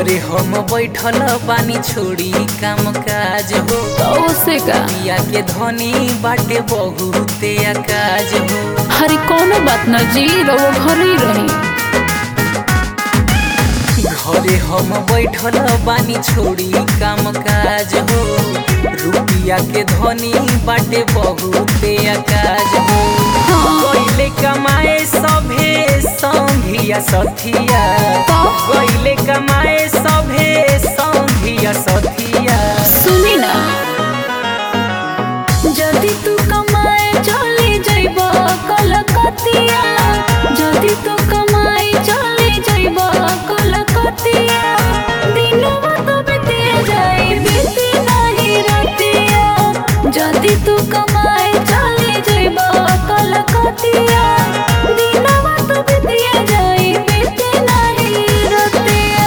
घरे हम बैठल बानी छोड़ी काम काज हो से का पिया के धनी बाटे बहुते काज हो। हरी कोनो बात न जी रहो घर ही रही। घरे हम बैठल बानी छोड़ी काम काज हो रुपिया के धनी बाटे बहुते काज हो। गइले कमाए सभे संघिया सथिया गइले कमाए सभे संघिया सथिया। सुनी ना जदि तू कमाए चली जाइब कलकतिया जदि तू कमाए चली जाइब कलकतिया दिनवा तो बीते जाई बीती नहीं रतिया जदि तू कमाए चली जाइब कलकतिया दिनवा तो बीते जाई बीती नहीं रतिया।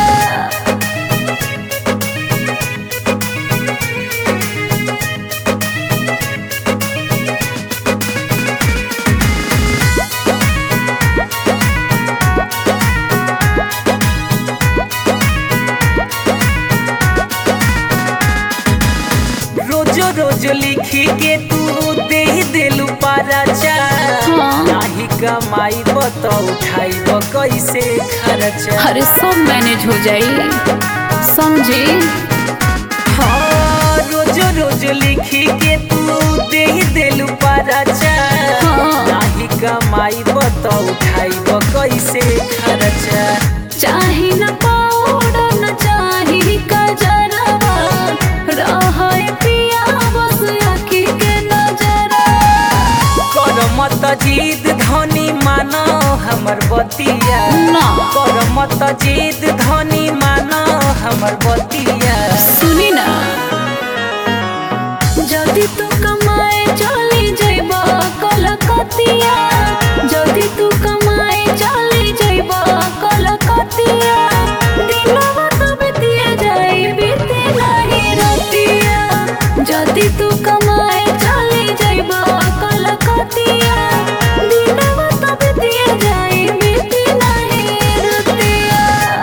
रोज रोज लिखी के तू दे दिलू पाराचा नाही कमाई तो उठाई कैसे खर्चा। अरे सब मैनेज हो जाई समझे। हाँ रोज रोज लिखी के तू दे दिलू पाराचा नाही कमाई तो उठाई कैसे खर्चा। चाही न पाउडर न चाही कजरवा रहै पिया बस आखी के नजरा। कर मत जिद धनी मानो हमर बतिया ना कर मत जिद धनी मानो हमर बतिया। सुनी ना जदि तू कमाए चली जाइब कलकतिया जदि तू कमाए चली जाइब कलकतिया दिनवा तो बीते जाई बीते नहीं रतिया जदि तू कमाए चली जाइब कलकतिया दिनवा तो बीते जाई बीते नहीं रतिया।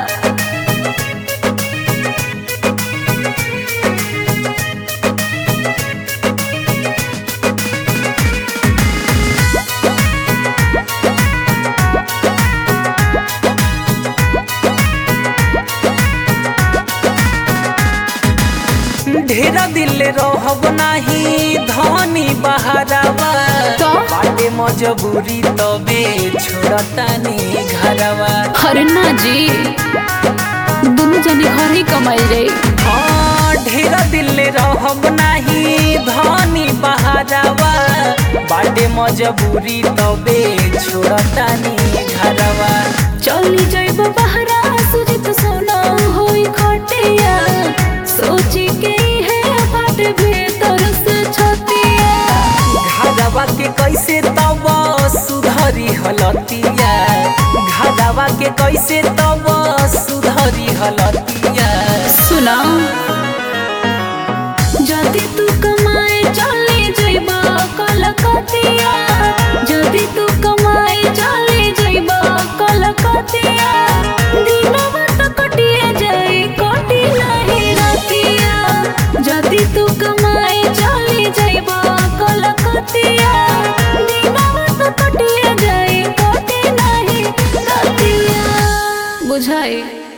ढेरा दिल रहब नाही धनी बहरावा बाटे मजबूरी तबे छोड़तानी घरवा। अरे ना जी दोनों जने घर ही कमाई जाई। हाँ ढेरा दिल रहब नाही धनी बहरावा बाटे मजबूरी तबे छोड़तानी घरवा। चली जाइब बहरा सुजित सोना होई खटिया सोची के है बाट भीतर से छतिया। घरवा के कैसे तब सुधरी हलतिया घरवा के कैसे तब सुधरी हलतिया। सुना जदि तू कमाए चली जाइब कलकतिया जदि तू कमाए चली जाइब कलकतिया दिनवा तो कटिए जाई कटी नहीं रतिया जदि तू कमाए चली जाइब कलकतिया दिनवा तो कटिए जाई कटी नहीं रतिया। बुझाई।